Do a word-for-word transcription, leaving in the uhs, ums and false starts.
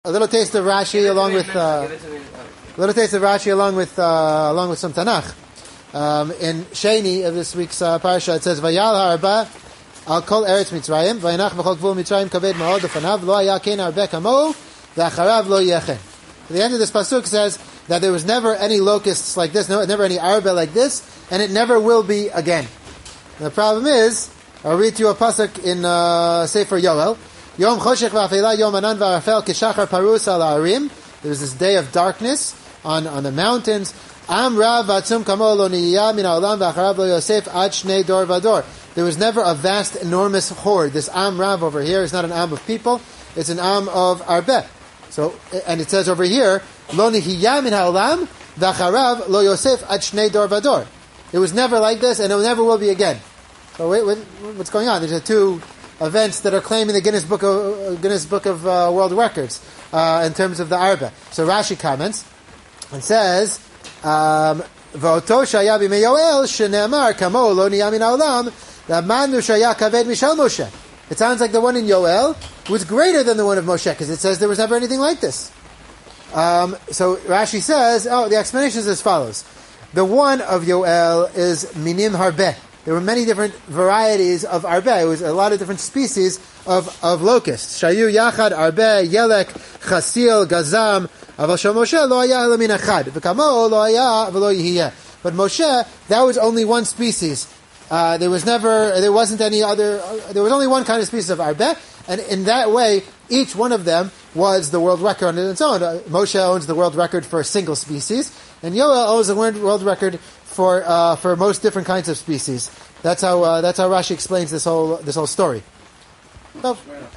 a little taste of Rashi along with uh, a little taste of Rashi along with uh, along with some Tanakh. Um, in Sheni of this week's uh, parasha, it says Vayal Harba Al Kol Eretz Mitzrayim Vaynach V'Chol Gvul Mitzrayim Kaved Ma'od Ufanav Lo Haya Ken Arbe Kamo V'Acharav Lo Yechen. The end of this pasuk says that there was never any locusts like this, no, never any arba like this, and it never will be again. And the problem is, I'll read to you a pasuk in uh, Sefer Yoel. Yom Choshech V'Afela Yom Anan V'Arafel Kishachar Parus Al Arim. There was this day of darkness on, on the mountains. Am Rav V'Atzum Kamo Lo Niyah Min Ha'olam V'Acharav Lo Yosef Ad Shnei Dor Vador. There was never a vast, enormous horde. This Am Rav over here is not an Am of people, it's an Am of Arbeh. So, and it says over here, Lo Nihiyah Min Ha'olam V'Acharav Lo Yosef Ad Shnei Dor Vador. It was never like this, and it never will be again. So wait, wait, what's going on? There's a two events that are claiming the Guinness Book of Guinness Book of uh, World Records uh, in terms of the Arba. So Rashi comments and says, um, "V'oto shaya b'mei Yoel shene'amar kamo lo niyah min ha'olam v'amanu shaya kaved mishal Moshe." It sounds like the one in Yoel was greater than the one of Moshe because it says there was never anything like this. Um, so Rashi says, "Oh, the explanation is as follows: the one of Yoel is minim harbeh. There were many different varieties of arbeh. It was a lot of different species of, of locusts. Shayu yachad arbeh, yelek, chasil, gazam, aval shel Moshe lo haya ela min achad. V'kamo lo haya v'lo yihiyeh. But Moshe, that was only one species. Uh, there was never, there wasn't any other, uh, there was only one kind of species of arbeh, and in that way, each one of them was the world record on its own. Uh, Moshe owns the world record for a single species, and Yoel owns the world record for uh, for most different kinds of species. That's how uh, that's how Rashi explains this whole this whole story. So,